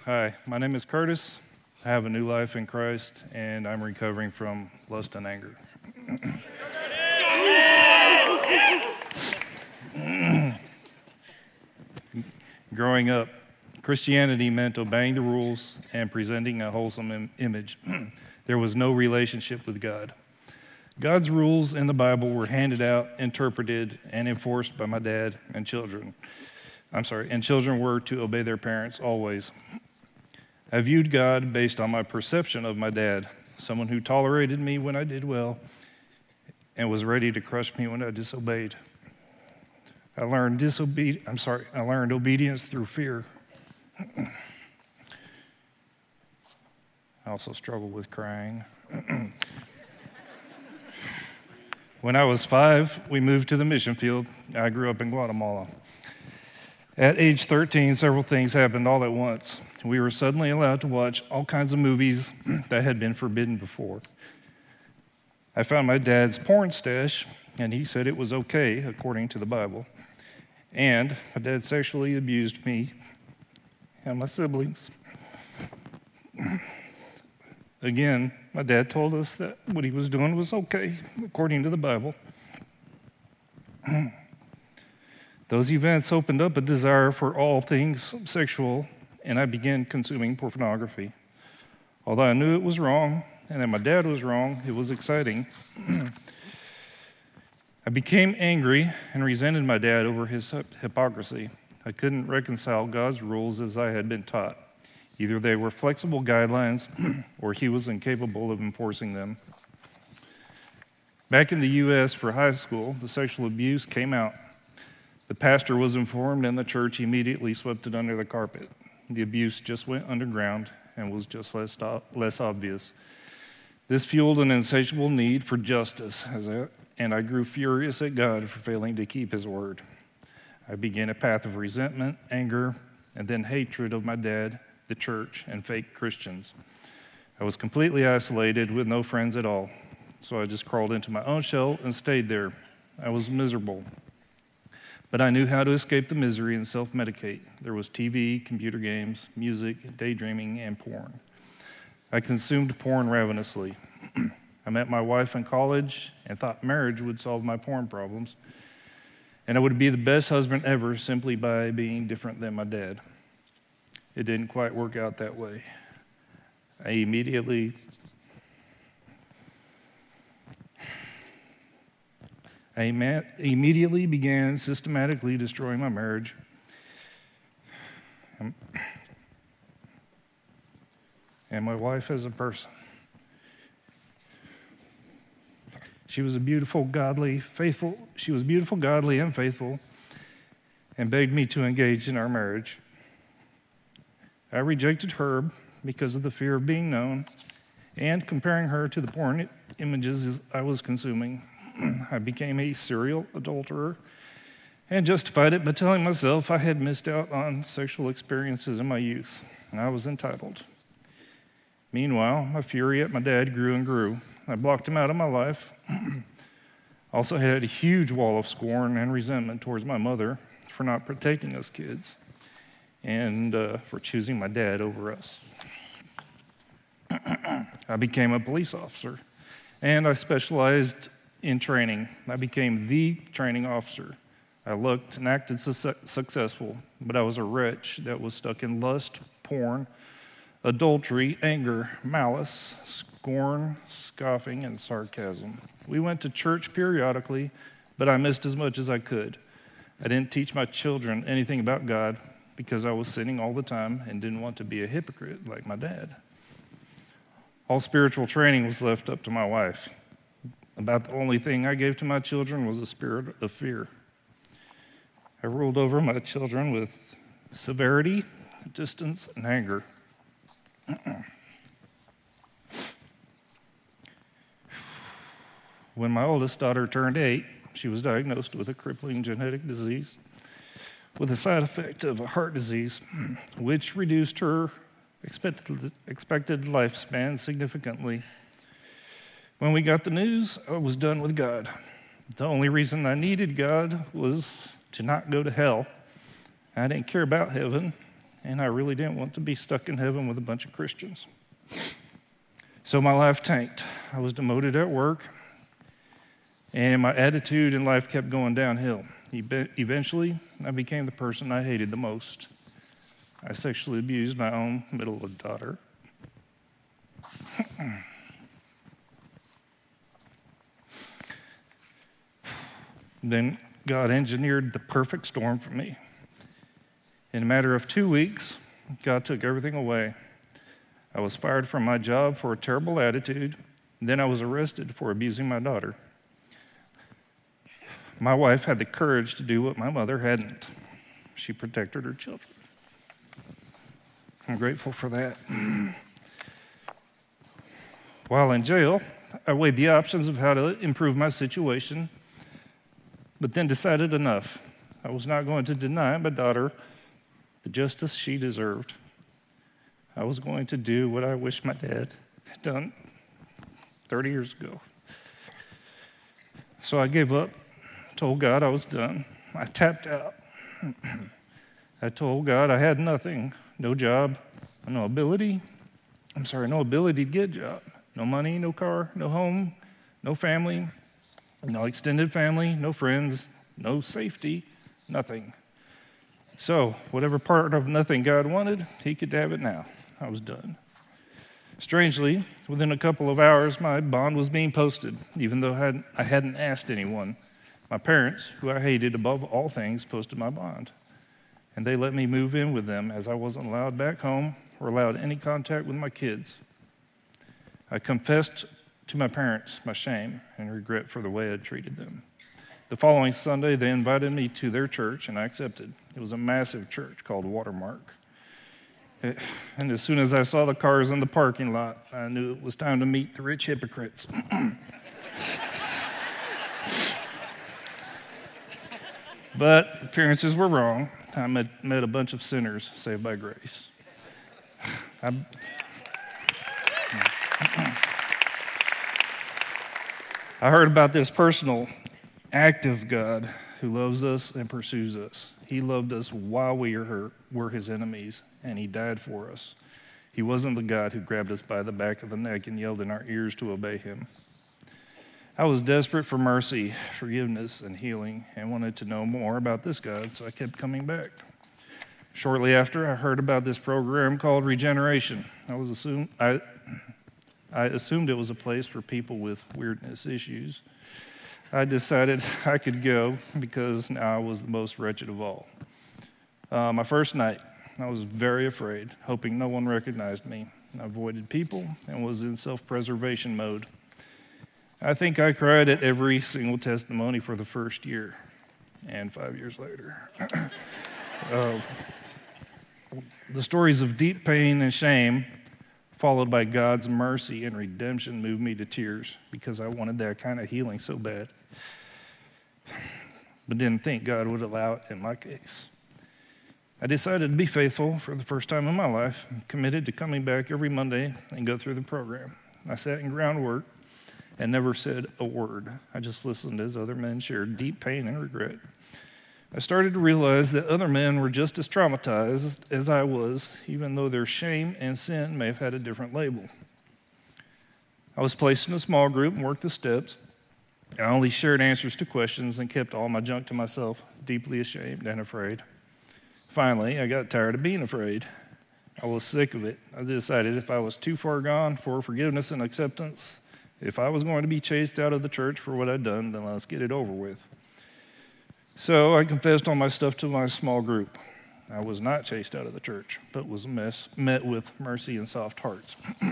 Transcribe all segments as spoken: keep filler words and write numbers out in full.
Hi, my name is Curtis. I have a new life in Christ, and I'm recovering from lust and anger. Growing up, Christianity meant obeying the rules and presenting a wholesome im- image. There was no relationship with God. God's rules in the Bible were handed out, interpreted, and enforced by my dad and children. I'm sorry, and children were to obey their parents always. I viewed God based on my perception of my dad, someone who tolerated me when I did well and was ready to crush me when I disobeyed. I learned disobe- I'm sorry, I learned obedience through fear. I also struggle with crying. When I was five, we moved to the mission field. I grew up in Guatemala. At age thirteen, several things happened all at once. We were suddenly allowed to watch all kinds of movies that had been forbidden before. I found my dad's porn stash, and he said it was okay, according to the Bible. And my dad sexually abused me and my siblings. Again, my dad told us that what he was doing was okay, according to the Bible. Those events opened up a desire for all things sexual, and I began consuming pornography. Although I knew it was wrong and that my dad was wrong, it was exciting. I became angry and resented my dad over his hypocrisy. I couldn't reconcile God's rules as I had been taught. Either they were flexible guidelines or he was incapable of enforcing them. Back in the U S for high school, the sexual abuse came out. The pastor was informed, and the church immediately swept it under the carpet. The abuse just went underground and was just less, less obvious. This fueled an insatiable need for justice, as I, and I grew furious at God for failing to keep his word. I began a path of resentment, anger, and then hatred of my dad, the church, and fake Christians. I was completely isolated with no friends at all, so I just crawled into my own shell and stayed there. I was miserable. But I knew how to escape the misery and self-medicate. There was T V, computer games, music, daydreaming, and porn. I consumed porn ravenously. I met my wife in college and thought marriage would solve my porn problems, and I would be the best husband ever simply by being different than my dad. It didn't quite work out that way. I immediately I immediately began systematically destroying my marriage. And my wife as a person. She was a beautiful, godly, faithful, she was beautiful, godly, and faithful, and begged me to engage in our marriage. I rejected her because of the fear of being known and comparing her to the porn images I was consuming. I became a serial adulterer and justified it by telling myself I had missed out on sexual experiences in my youth, and I was entitled. Meanwhile, my fury at my dad grew and grew. I blocked him out of my life. Also had a huge wall of scorn and resentment towards my mother for not protecting us kids and uh, for choosing my dad over us. I became a police officer, and I specialized in training. I became the training officer. I looked and acted su- successful, but I was a wretch that was stuck in lust, porn, adultery, anger, malice, scorn, scoffing, and sarcasm. We went to church periodically, but I missed as much as I could. I didn't teach my children anything about God because I was sinning all the time and didn't want to be a hypocrite like my dad. All spiritual training was left up to my wife. About the only thing I gave to my children was a spirit of fear. I ruled over my children with severity, distance, and anger. When my oldest daughter turned eight, she was diagnosed with a crippling genetic disease with a side effect of a heart disease, which reduced her expected, expected lifespan significantly. When we got the news, I was done with God. The only reason I needed God was to not go to hell. I didn't care about heaven. and I really didn't want to be stuck in heaven with a bunch of Christians. So my life tanked. I was demoted at work, and my attitude in life kept going downhill. Eventually, I became the person I hated the most. I sexually abused my own middle daughter. Then God engineered the perfect storm for me. In a matter of two weeks, God took everything away. I was fired from my job for a terrible attitude. Then I was arrested for abusing my daughter. My wife had the courage to do what my mother hadn't. She protected her children. I'm grateful for that. While in jail, I weighed the options of how to improve my situation, but then decided enough. I was not going to deny my daughter the justice she deserved. I was going to do what I wish my dad had done thirty years ago. So I gave up, told God I was done. I tapped out. I told God I had nothing, no job, no ability. I'm sorry, no ability to get a job. No money, no car, no home, no family, no extended family, no friends, no safety, nothing. So whatever part of nothing God wanted, he could have it now. I was done. Strangely, within a couple of hours, my bond was being posted, even though I hadn't, I hadn't asked anyone. My parents, who I hated above all things, posted my bond. And they let me move in with them, as I wasn't allowed back home or allowed any contact with my kids. I confessed to my parents my shame and regret for the way I had treated them. The following Sunday, they invited me to their church, and I accepted. It was a massive church called Watermark. And as soon as I saw the cars in the parking lot, I knew it was time to meet the rich hypocrites. But appearances were wrong. I met, met a bunch of sinners saved by grace. I, I heard about this personal, active God who loves us and pursues us. He loved us while we were, were his enemies, and he died for us. He wasn't the God who grabbed us by the back of the neck and yelled in our ears to obey him. I was desperate for mercy, forgiveness, and healing, and wanted to know more about this God, so I kept coming back. Shortly after, I heard about this program called Regeneration. I was assumed, I, I assumed it was a place for people with weirdness issues. I decided I could go because now I was the most wretched of all. Uh, my first night, I was very afraid, hoping no one recognized me. I avoided people and was in self-preservation mode. I think I cried at every single testimony for the first year and five years later. uh, the stories of deep pain and shame, followed by God's mercy and redemption, moved me to tears because I wanted that kind of healing so bad, but didn't think God would allow it in my case. I decided to be faithful for the first time in my life, committed to coming back every Monday and go through the program. I sat in groundwork and never said a word. I just listened as other men shared deep pain and regret. I started to realize that other men were just as traumatized as I was, even though their shame and sin may have had a different label. I was placed in a small group and worked the steps. I only shared answers to questions and kept all my junk to myself, deeply ashamed and afraid. Finally, I got tired of being afraid. I was sick of it. I decided if I was too far gone for forgiveness and acceptance, if I was going to be chased out of the church for what I'd done, then let's get it over with. So I confessed all my stuff to my small group. I was not chased out of the church, but was mess, met with mercy and soft hearts.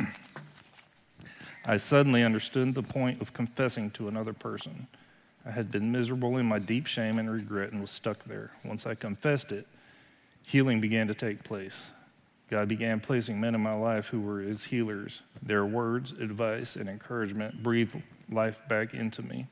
I suddenly understood the point of confessing to another person. I had been miserable in my deep shame and regret and was stuck there. Once I confessed it, healing began to take place. God began placing men in my life who were his healers. Their words, advice, and encouragement breathed life back into me.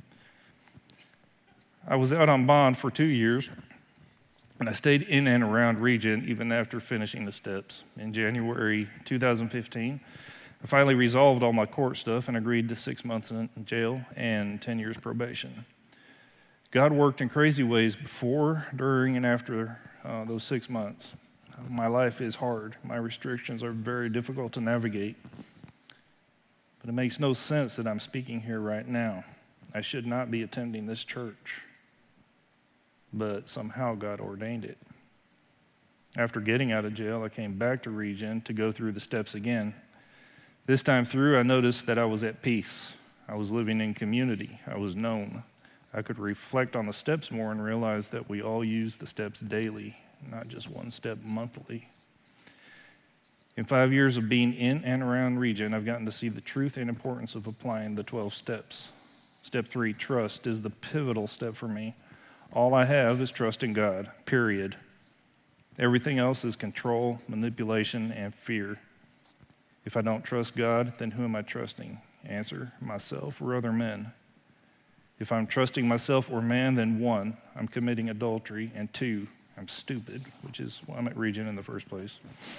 I was out on bond for two years, and I stayed in and around Regen even after finishing the steps. In January two thousand fifteen, I finally resolved all my court stuff and agreed to six months in jail and ten years probation. God worked in crazy ways before, during, and after uh, those six months. My life is hard. My restrictions are very difficult to navigate. But it makes no sense that I'm speaking here right now. I should not be attending this church. But somehow God ordained it. After getting out of jail, I came back to Regen to go through the steps again. This time through, I noticed that I was at peace. I was living in community. I was known. I could reflect on the steps more and realize that we all use the steps daily, not just one step monthly. In five years of being in and around Regen, I've gotten to see the truth and importance of applying the twelve steps. Step three, trust, is the pivotal step for me. All I have is trust in God, period. Everything else is control, manipulation, and fear. If I don't trust God, then who am I trusting? Answer, myself or other men. If I'm trusting myself or man, then one, I'm committing adultery, and two, I'm stupid, which is why I'm at Regen in the first place.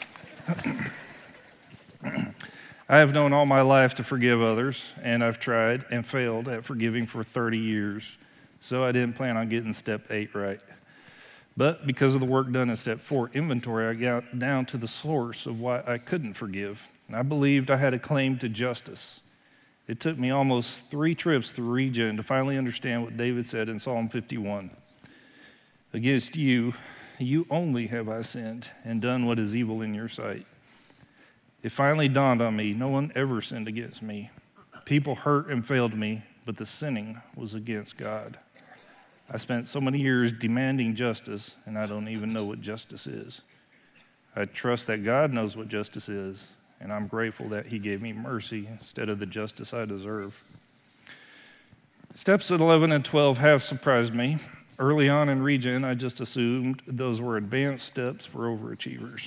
I have known all my life to forgive others, and I've tried and failed at forgiving for thirty years, so I didn't plan on getting step eight right. But because of the work done in step four, inventory, I got down to the source of why I couldn't forgive. I believed I had a claim to justice. It took me almost three trips through Regen to finally understand what David said in Psalm fifty-one. Against you, you only have I sinned and done what is evil in your sight. It finally dawned on me, no one ever sinned against me. People hurt and failed me, but the sinning was against God. I spent so many years demanding justice, and I don't even know what justice is. I trust that God knows what justice is, and I'm grateful that he gave me mercy instead of the justice I deserve. Steps eleven and twelve have surprised me. Early on in Regen, I just assumed those were advanced steps for overachievers.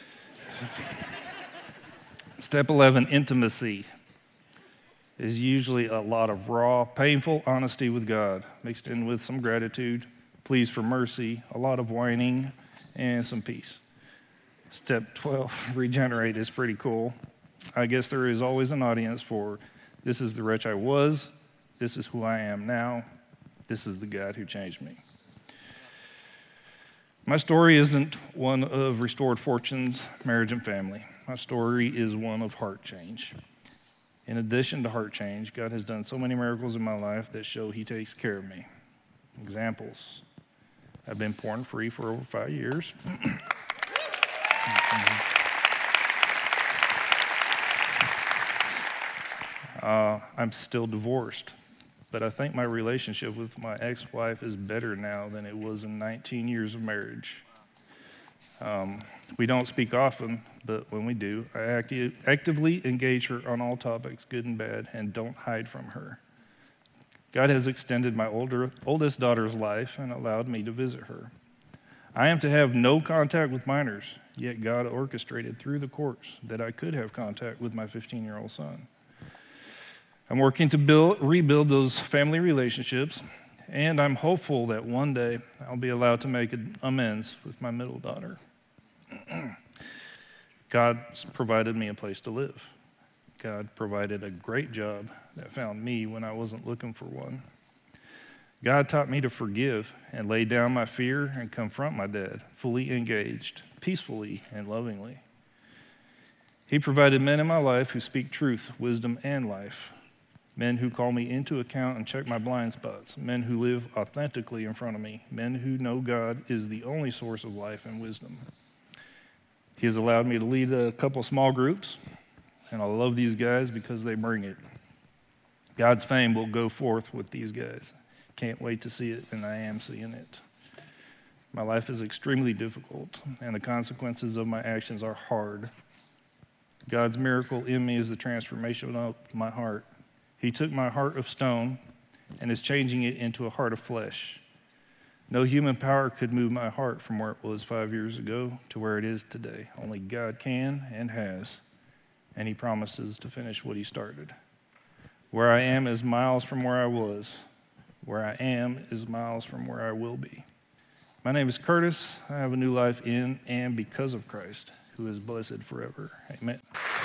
Step eleven, intimacy, is usually a lot of raw, painful honesty with God, mixed in with some gratitude, pleas for mercy, a lot of whining, and some peace. Step twelve, regenerate, is pretty cool. I guess there is always an audience for, this is the wretch I was, this is who I am now, this is the God who changed me. My story isn't one of restored fortunes, marriage, and family. My story is one of heart change. In addition to heart change, God has done so many miracles in my life that show he takes care of me. Examples. I've been porn free for over five years. uh, I'm still divorced, but I think my relationship with my ex-wife is better now than it was in nineteen years of marriage. Um, we don't speak often, but when we do, I acti- actively engage her on all topics, good and bad, and don't hide from her. God has extended my older, oldest daughter's life and allowed me to visit her. I am to have no contact with minors, yet God orchestrated through the courts that I could have contact with my fifteen-year-old son. I'm working to build, rebuild those family relationships, and I'm hopeful that one day I'll be allowed to make amends with my middle daughter. God's provided me a place to live. God provided a great job that found me when I wasn't looking for one. God taught me to forgive and lay down my fear and confront my dad, fully engaged, peacefully and lovingly. He provided men in my life who speak truth, wisdom, and life. Men who call me into account and check my blind spots. Men who live authentically in front of me. Men who know God is the only source of life and wisdom. He has allowed me to lead a couple small groups, and I love these guys because they bring it. God's fame will go forth with these guys. Can't wait to see it, and I am seeing it. My life is extremely difficult, and the consequences of my actions are hard. God's miracle in me is the transformation of my heart. He took my heart of stone and is changing it into a heart of flesh. No human power could move my heart from where it was five years ago to where it is today. Only God can and has, and he promises to finish what he started. Where I am is miles from where I was. Where I am is miles from where I will be. My name is Curtis. I have a new life in and because of Christ, who is blessed forever. Amen.